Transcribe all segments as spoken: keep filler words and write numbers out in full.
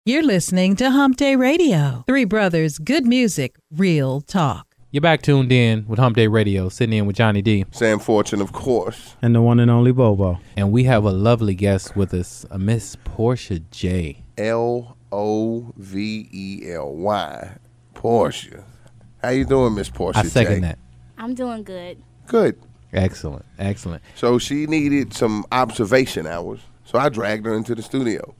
You're listening to Hump Day Radio. Three brothers, good music, real talk. You're back tuned in with Hump Day Radio, sitting in with Johnny D. Sam Fortune, of course. And the one and only Bobo. And we have a lovely guest with us, a Miss Portia J. L O V E L Y. Portia. How you doing, Miss Portia I second J? that. I'm doing good. Good. Excellent, excellent. So she needed some observation hours, so I dragged her into the studio.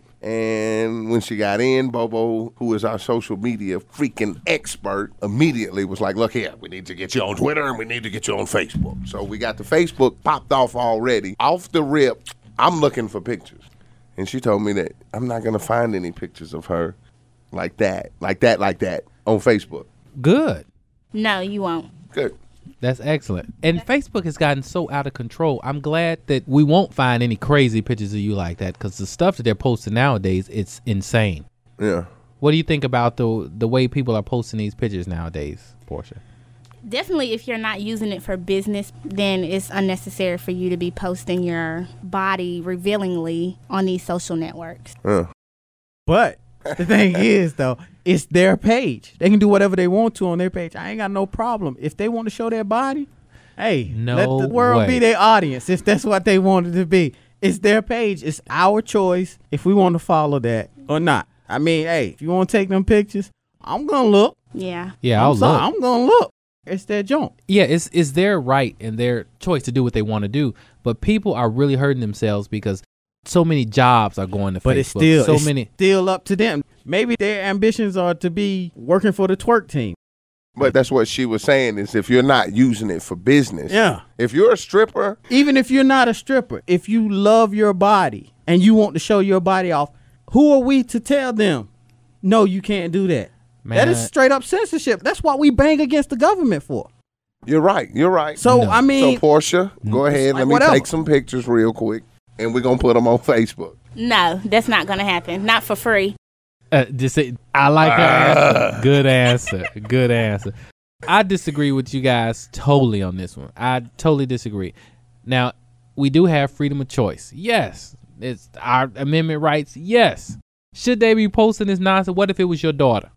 And when she got in, Bobo, who is our social media freaking expert, immediately was like, look here, we need to get you on Twitter and we need to get you on Facebook. So we got the Facebook popped off already. Off the rip, I'm looking for pictures. And she told me that I'm not going to find any pictures of her like that, like that, like that on Facebook. Good. No, you won't. Good. That's excellent. And Facebook has gotten so out of control. I'm glad that we won't find any crazy pictures of you like that, because the stuff that they're posting nowadays, it's insane. Yeah. What do you think about the the way people are posting these pictures nowadays, Portia? Definitely, if you're not using it for business, then it's unnecessary for you to be posting your body revealingly on these social networks. Yeah. But the thing is, though, it's their page. They can do whatever they want to on their page. I ain't got no problem. If they want to show their body, hey, No let the world way. be their audience if that's what they wanted to be. It's their page. It's our choice if we want to follow that or not. I mean, hey, if you want to take them pictures, I'm going to look. Yeah. Yeah, I'm I'll sorry, look. I'm going to look. It's their joint. Yeah, it's it's their right and their choice to do what they want to do. But people are really hurting themselves because so many jobs are going to But Facebook. it's still, so it's many. still up to them. Maybe their ambitions are to be working for the twerk team. But that's what she was saying is if you're not using it for business. Yeah. If you're a stripper. Even if you're not a stripper, if you love your body and you want to show your body off, who are we to tell them, no, you can't do that? Man, that is straight up censorship. That's what we bang against the government for. You're right. You're right. So, No. I mean, So, Portia, go ahead. like Let me whatever. take some pictures real quick, and we're going to put them on Facebook. No, that's not going to happen. Not for free. Uh, just say, I like her answer. Good answer. Good answer. I disagree with you guys totally on this one. I totally disagree. Now, we do have freedom of choice. Yes. It's our amendment rights. Yes. Should they be posting this nonsense? What if it was your daughter?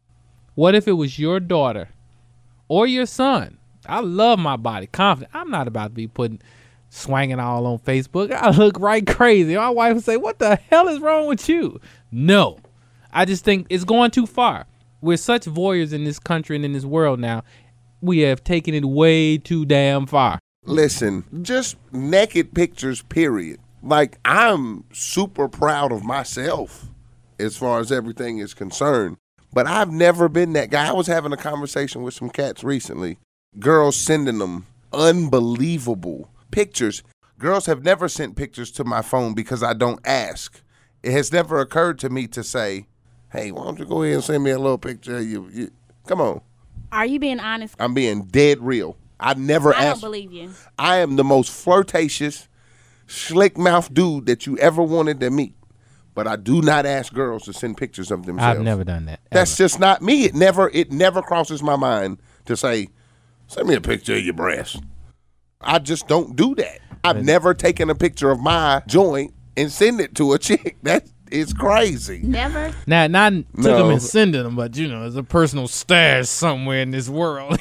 What if it was your daughter or your son? I love my body. Confident. I'm not about to be putting, swanging all on Facebook. I look right crazy. My wife would say, what the hell is wrong with you? No. I just think it's going too far. We're such voyeurs in this country and in this world now. We have taken it way too damn far. Listen, just naked pictures, period. Like, I'm super proud of myself as far as everything is concerned. But I've never been that guy. I was having a conversation with some cats recently. Girls sending them unbelievable pictures. Girls have never sent pictures to my phone because I don't ask. It has never occurred to me to say, hey, why don't you go ahead and send me a little picture of you? you come on. Are you being honest? I'm being dead real. I never I don't asked. believe you. I am the most flirtatious, slick-mouthed dude that you ever wanted to meet. But I do not ask girls to send pictures of themselves. I've never done that. That's ever. just not me. It never it never crosses my mind to say, send me a picture of your breast. I just don't do that. I've never taken a picture of my joint and send it to a chick. That is crazy. Never? Now, not took No. them and sending them, but you know, it's a personal stash somewhere in this world.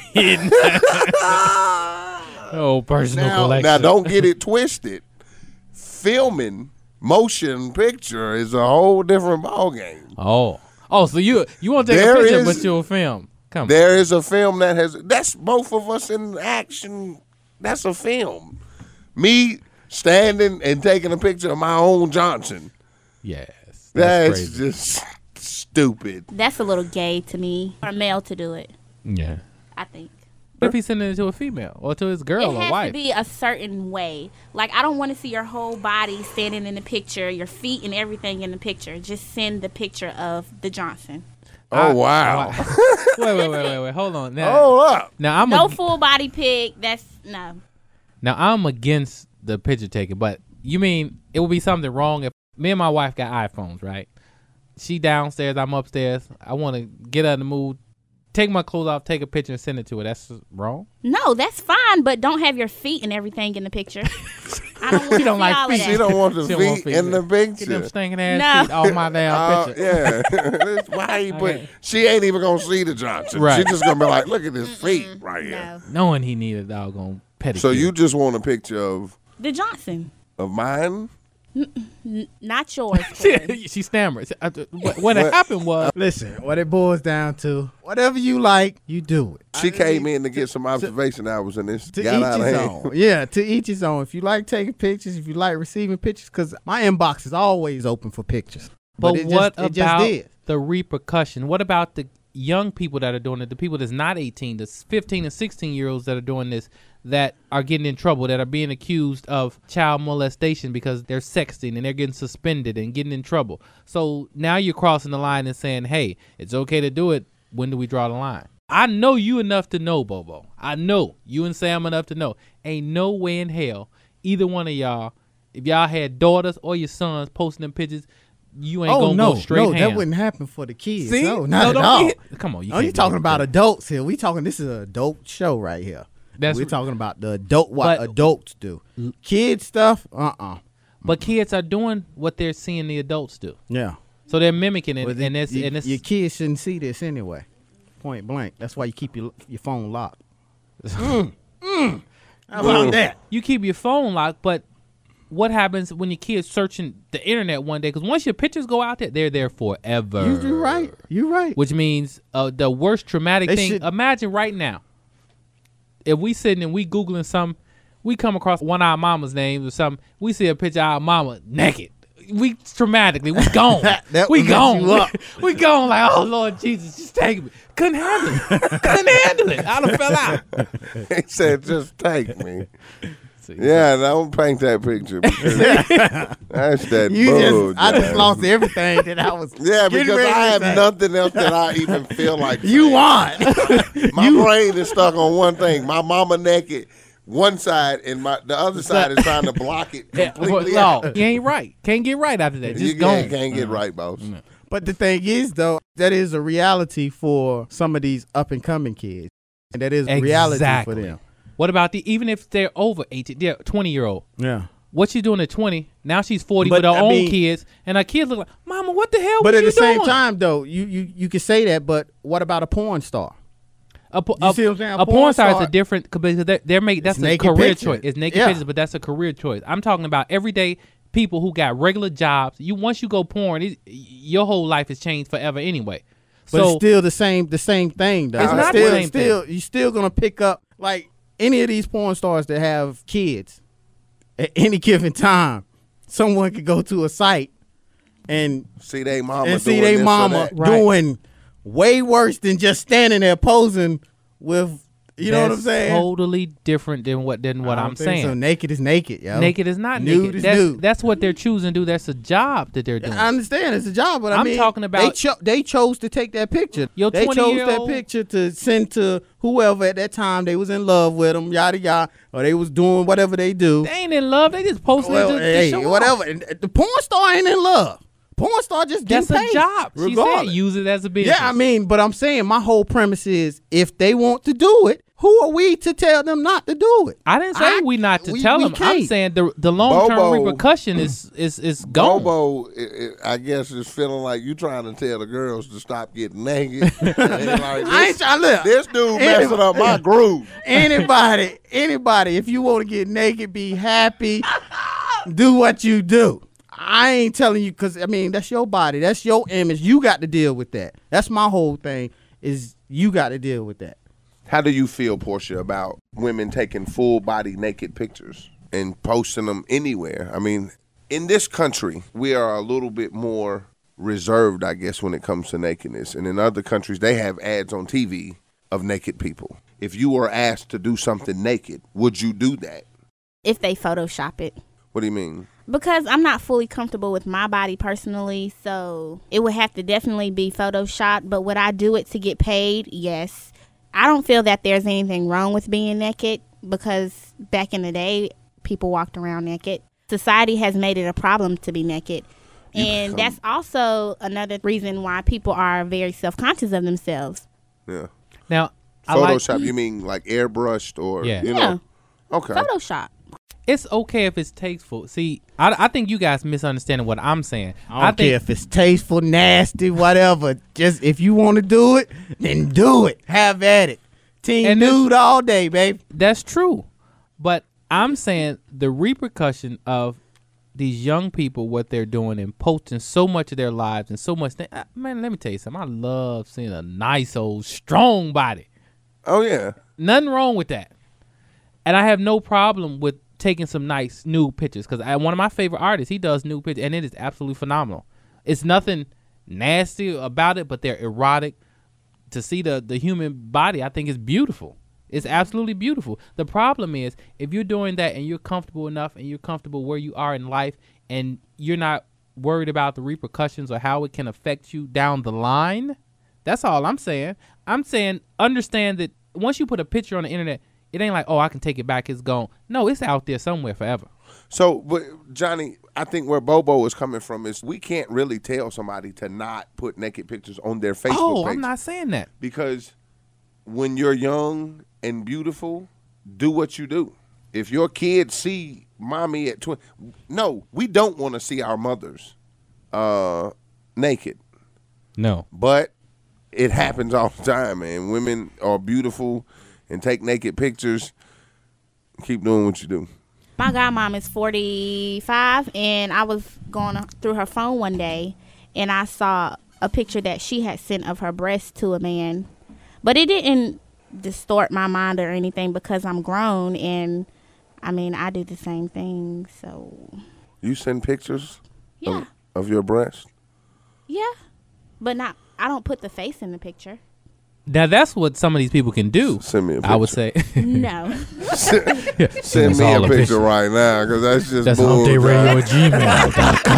Oh, personal Now, collection. now don't get it twisted. Filming motion picture is a whole different ballgame. Oh, oh, so you you won't take There a picture, is- but you'll film. Come on. There is a film that has that's both of us in action. That's a film. Me standing and taking a picture of my own Johnson. Yes, that's, That's, crazy. just stupid. That's a little gay to me. For a male to do it, Yeah. I think. What if he's sending it to a female or to his girl it or has wife? to be a certain way. Like, I don't want to see your whole body standing in the picture, your feet and everything in the picture. Just send the picture of the Johnson. Oh, I- wow. wait, wait, wait, wait, wait. Hold on. Now, Hold up. now I'm No ag- full body pic. That's no. now I'm against the picture taking, but you mean it would be something wrong if me and my wife got iPhones, right? She downstairs, I'm upstairs. I want to get her in the mood, take my clothes off, take a picture, and send it to her. That's wrong. No, that's fine, but don't have your feet and everything in the picture. I don't want to see don't like all feet. of She that. don't want the She don't want feet feet. in the Get them picture. stinking ass No. feet off my damn Uh, picture. yeah. Why he put? Okay. She ain't even gonna see the Johnson. Right. She's just gonna be like, look at his feet right here. No. Knowing he needed a doggone pedicure. So you just want a picture of The Johnson. of mine? N- not yours. Corey. she stammered. I- What, what had happened was Listen, what it boils down to, whatever you like, you do it. She came in to get some observation hours, and this To got each out of his hand. own. Yeah, to each his own. If you like taking pictures, if you like receiving pictures, because my inbox is always open for pictures. But, it what just, it just about did. the repercussion? What about the young people that are doing it? The people that's not eighteen, the fifteen and sixteen year olds that are doing this, that are getting in trouble, that are being accused of child molestation because they're sexting and they're getting suspended and getting in trouble. So now you're crossing the line and saying, hey, it's okay to do it. When do we draw the line? I know you enough to know, Bobo. I know you and Sam enough to know. Ain't no way in hell either one of y'all, if y'all had daughters or your sons posting them pictures, you ain't Oh gonna no, go straight no, ham. that wouldn't happen for the kids. See? No, not No, at don't all. get- Come on, you oh, you can't be talking that about good. adults here? We talking. This is an adult show right here. That's We're talking about the adult what But- adults do. Kid stuff. Uh uh But kids are doing what they're seeing the adults do. Yeah. So they're mimicking it, But and it- it's you- and it's your kids shouldn't see this anyway. Point blank. That's why you keep your your phone locked. mm, mm. How about that? you keep your phone locked. But what happens when your kids searching the internet one day? Because once your pictures go out there, they're there forever. You you right. You right. Which means uh, the worst traumatic They thing. should- Imagine right now, if we sitting and we googling something, we come across one of our mama's names or something. We see a picture of our mama naked. We traumatically, we gone. That we would mess gone. you up. We gone like, oh Lord Jesus, just take me. Couldn't handle it. Couldn't handle it. I'd have fell out. He said, just take me. See, Yeah, don't paint that picture. Because that's that You bull, just I just John. lost everything that I was. Yeah, getting because ready I to have say. nothing else that I even feel like. You saying. won. My brain is stuck on one thing. My mama naked, one side, and my the other side is trying to block it Yeah, completely no, out. you ain't right. Can't get right after that. Just You gone. can't, can't get right, boss. But the thing is, though, that is a reality for some of these up and coming kids, and that is a reality Exactly. for them. What about the even if they're over eighteen, they're twenty year old. Yeah. What she doing at twenty? Now she's forty But, with her I own mean- kids, and her kids look like, Mama, what the hell? But was at you the same doing? time, though, you you you can say that. But what about a porn star? a, po- You a, see what I'm saying? a porn star is a different because they're, they're make that's It's a naked career picture. choice. It's naked Yeah. pictures, but that's a career choice. I'm talking about everyday people who got regular jobs. You once you go porn, it, your whole life has changed forever anyway. But So it's still the same the same thing, though. It's not the still, same still, You're still gonna pick up like any of these porn stars that have kids. At any given time, someone could go to a site and See they mama and see doing their this or mama that. Right. doing way worse than just standing there posing with. You know what I'm that's saying? Totally different than what than what I don't I'm think saying. So naked is naked, yo. Naked is not Nude naked. is that's, nude. that's what they're choosing to do. That's a job that they're doing. I understand it's a job, but I I'm mean, talking they, about- cho- they chose to take that picture. Your they chose that twenty-year-old picture to send to whoever at that time they was in love with them, yada yada, or they was doing whatever they do. They ain't in love. They just posting Well, it to, hey, to show whatever. off. And the porn star ain't in love. Porn star just getting That's a paid, job. She said regardless. use it as a business. Yeah, I mean, but I'm saying my whole premise is if they want to do it, who are we to tell them not to do it? I didn't say I- we not to we- tell we them. I'm can't. saying the the long term Bobo- repercussion is is is gone. Bobo, i i I guess, is feeling like you trying to tell the girls to stop getting naked. And like, I ain't this, trying to look. this dude messing up my groove. Anybody, anybody, if you want to get naked, be happy, do what you do. I ain't telling you because, I mean, that's your body. That's your image. You got to deal with that. That's my whole thing is you got to deal with that. How do you feel, Portia, about women taking full body naked pictures and posting them anywhere? I mean, in this country, we are a little bit more reserved, I guess, when it comes to nakedness. And in other countries, they have ads on T V of naked people. If you were asked to do something naked, would you do that? If they Photoshop it. What do you mean? Because I'm not fully comfortable with my body personally, so it would have to definitely be photoshopped. But would I do it to get paid? Yes. I don't feel that there's anything wrong with being naked because back in the day, people walked around naked. Society has made it a problem to be naked. You And become- that's also another reason why people are very self-conscious of themselves. Yeah. Now, I like, Photoshop, you mean like airbrushed or Yeah. you Yeah. know? Okay. Photoshop. it's okay if it's tasteful. See, I, I think you guys misunderstanding what I'm saying. I don't think care if it's tasteful, nasty, whatever. Just if you want to do it, then do it. Have at it. Team And this- nude all day, babe. that's true. But I'm saying the repercussion of these young people, what they're doing and posting so much of their lives and so much thing. uh, Man, let me tell you something. I love seeing a nice old strong body. Oh yeah. Nothing wrong with that. And I have no problem with taking some nice nude pictures because one of my favorite artists, he does nude pictures, and it is absolutely phenomenal. It's nothing nasty about it, but they're erotic. To see the, the human body, I think is beautiful. It's absolutely beautiful. The problem is if you're doing that and you're comfortable enough and you're comfortable where you are in life and you're not worried about the repercussions or how it can affect you down the line, that's all I'm saying. I'm saying understand that once you put a picture on the internet, it ain't like, oh, I can take it back, it's gone. No, it's out there somewhere forever. So, but Johnny, I think where Bobo is coming from is we can't really tell somebody to not put naked pictures on their Facebook Oh, page. I'm not saying that. Because when you're young and beautiful, do what you do. If your kids see mommy at twenty, no, we don't want to see our mothers uh, naked. No. But it happens all the time, man. Women are beautiful and take naked pictures. Keep doing what you do. My godmom is forty-five, and I was going through her phone one day, and I saw a picture that she had sent of her breast to a man. But it didn't distort my mind or anything because I'm grown, and, I mean, I do the same thing, so. You send pictures Yeah, of, of your breast? yeah. But not, I don't put the face in the picture. Now, that's what some of these people can do. Send me a picture. I would say. No. Send It's me a all picture official. right now because that's just That's bull. hump day radio at gmail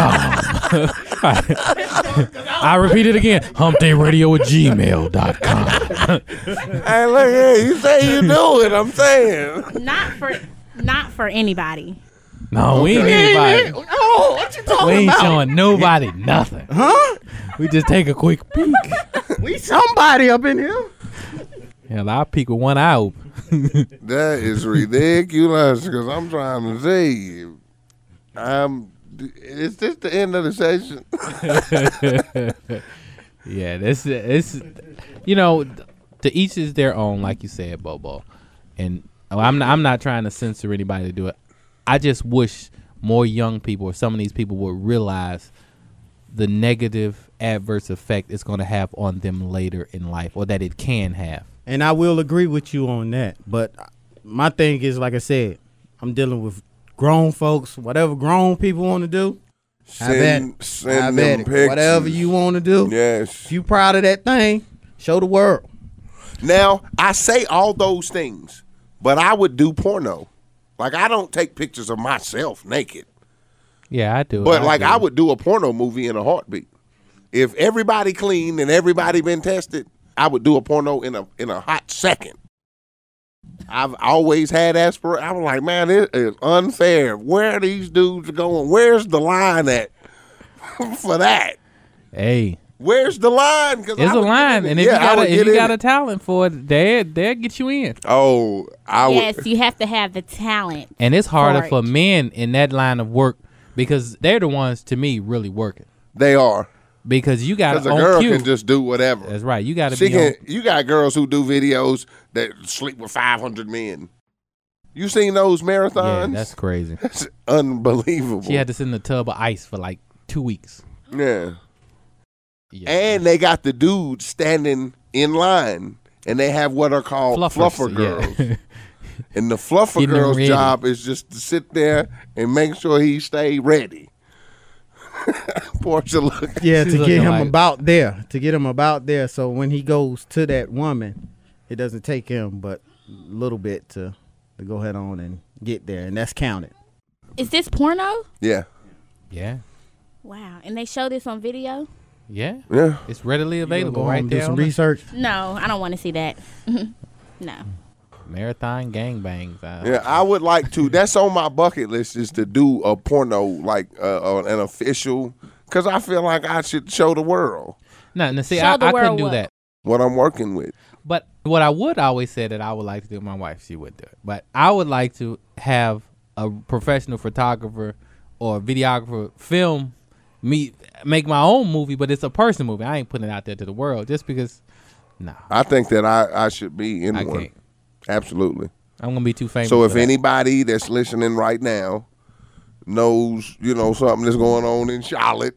dot com. I repeat it again. hump day radio at gmail dot com. Hey, look here. You say you do it. I'm saying. not for, not for anybody. No, we ain't anybody. Oh, what you talking We ain't about? showing nobody nothing. Huh? We just take a quick peek. We somebody up in here. Hell, I'll peek with one eye open. That is ridiculous because I'm trying to see. I'm. Is this the end of the session? Yeah, this it's you know, to each is their own, like you said, Bobo. And I'm not, I'm not trying to censor anybody to do it. I just wish more young people or some of these people would realize the negative adverse effect it's going to have on them later in life, or that it can have. And I will agree with you on that. But my thing is, like I said, I'm dealing with grown folks. Whatever grown people want to do, have at Send, it. send Have them at it. pictures. Whatever you want to do. Yes. If you proud of that thing, show the world. Now, I say all those things, but I would do porno. Like, I don't take pictures of myself naked. Yeah, I do. But, like, do. I would do a porno movie in a heartbeat. If everybody clean and everybody been tested, I would do a porno in a in a hot second. I've always had aspiration. I was like, man, it is unfair. Where are these dudes going? Where's the line at for that? Hey, Where's the line? Cause there's I a would get line, in it. and if Yeah, you I got would a, if get you in got it. a talent for it, they they'll get you in. Oh, I would. Yes, you have to have the talent. And it's harder For for it. men in that line of work because they're the ones, to me, really working. They are. Because you got Because to a on girl cue. can just do whatever. That's right. You got to She be can. on. You got girls who do videos that sleep with five hundred men. You seen those Yeah, marathons? that's crazy. That's unbelievable. She had to sit in a tub of ice for like two weeks. yeah. Yeah. And they got the dudes standing in line, and they have what are called Fluffers, fluffer girls. yeah. And the fluffer Getting them girl's ready. job is just to sit there and make sure he stay ready. Portia look. Yeah, She's to get looking him like- about there. To get him about there. So when he goes to that woman, it doesn't take him but a little bit to, to go ahead on and get there. And that's counted. Is this porno? Yeah. Yeah. Wow. And they show this on video? Yeah. Yeah. It's readily available Go home right and do there. some on the research. No, I don't want to see that. No. Marathon gangbangs. Uh, Yeah, I would like to. That's on my bucket list is to do a porno, like uh, uh, an official, because I feel like I should show the world No, no, see, Show I, the I couldn't world do what? that. what I'm working with. But What I would always say that I would like to do, my wife, she would do it. But I would like to have a professional photographer or videographer film me, make my own movie, but it's a person movie. I ain't putting it out there to the world just because, no. I think that I, I should be in I one. can't. Absolutely. I'm going to be too famous. So if for that. anybody that's listening right now knows, you know, something that's going on in Charlotte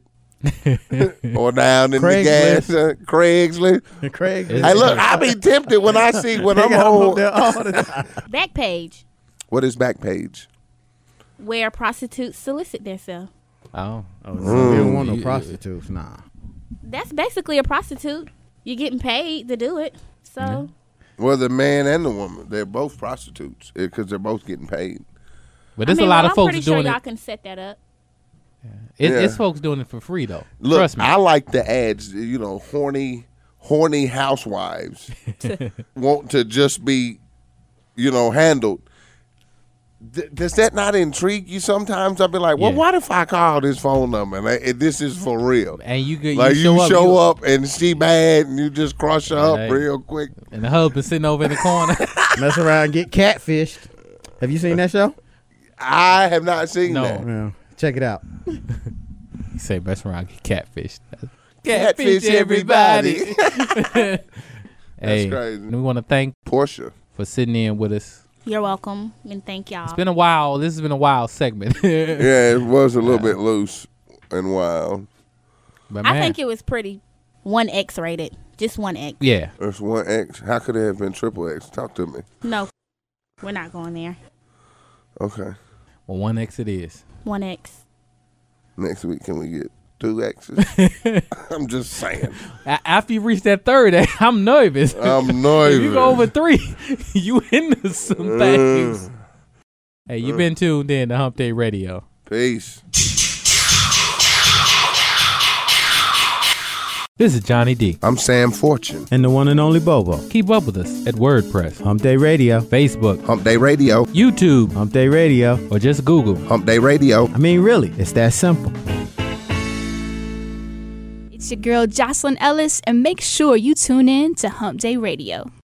or down in the gas, uh, Craigslist. Craig. Hey, look, I be tempted when I see when I'm home. Backpage, What is Backpage? where prostitutes solicit themselves. Oh. Oh, no, we don't want no Mm. prostitutes, nah. That's basically a prostitute. You're getting paid to do it. So Well, the man and the woman, they're both prostitutes because they're both getting paid. But I there's mean, a lot well, of I'm folks pretty sure doing y'all it. can set that up. It, Yeah. It's folks doing it for free though. Look, Trust me. I like the ads, you know, horny, horny housewives want to just be, you know, handled. Th- does that not intrigue you sometimes? I'll be like, well, Yeah. what if I call this phone number and, I, and this is for real? and you get Like you you show, show, up, up, and she bad and you just crush her up Right. real quick. you- and the husband sitting over in the corner. Mess around, get catfished. Have you seen that show? I have not seen No. that. Yeah. Check it out. You say best around get catfished. Catfish everybody. Hey, crazy. we want to thank Portia. for sitting in with us. You're welcome, and thank y'all. It's been a while. This has been a wild segment. Yeah, it was a little bit loose and wild. But I man, think it was pretty one X rated. Just one X. yeah. There's one X. How could it have been triple X? Talk to me. No, we're not going there. Okay. Well, one X it is. One X. Next week, can we get two X's? I'm just saying. A- after you reach that third, I'm nervous. I'm nervous. If you go over three, you into some things. Hey, you've been tuned in to Hump Day Radio. Peace. This is Johnny D. I'm Sam Fortune. And the one and only Bobo. Keep up with us at WordPress, Hump Day Radio. Facebook, Hump Day Radio. YouTube, Hump Day Radio. or just Google. Hump Day Radio. I mean, really, it's that simple. It's your girl Jocelyn Ellis, and make sure you tune in to Hump Day Radio.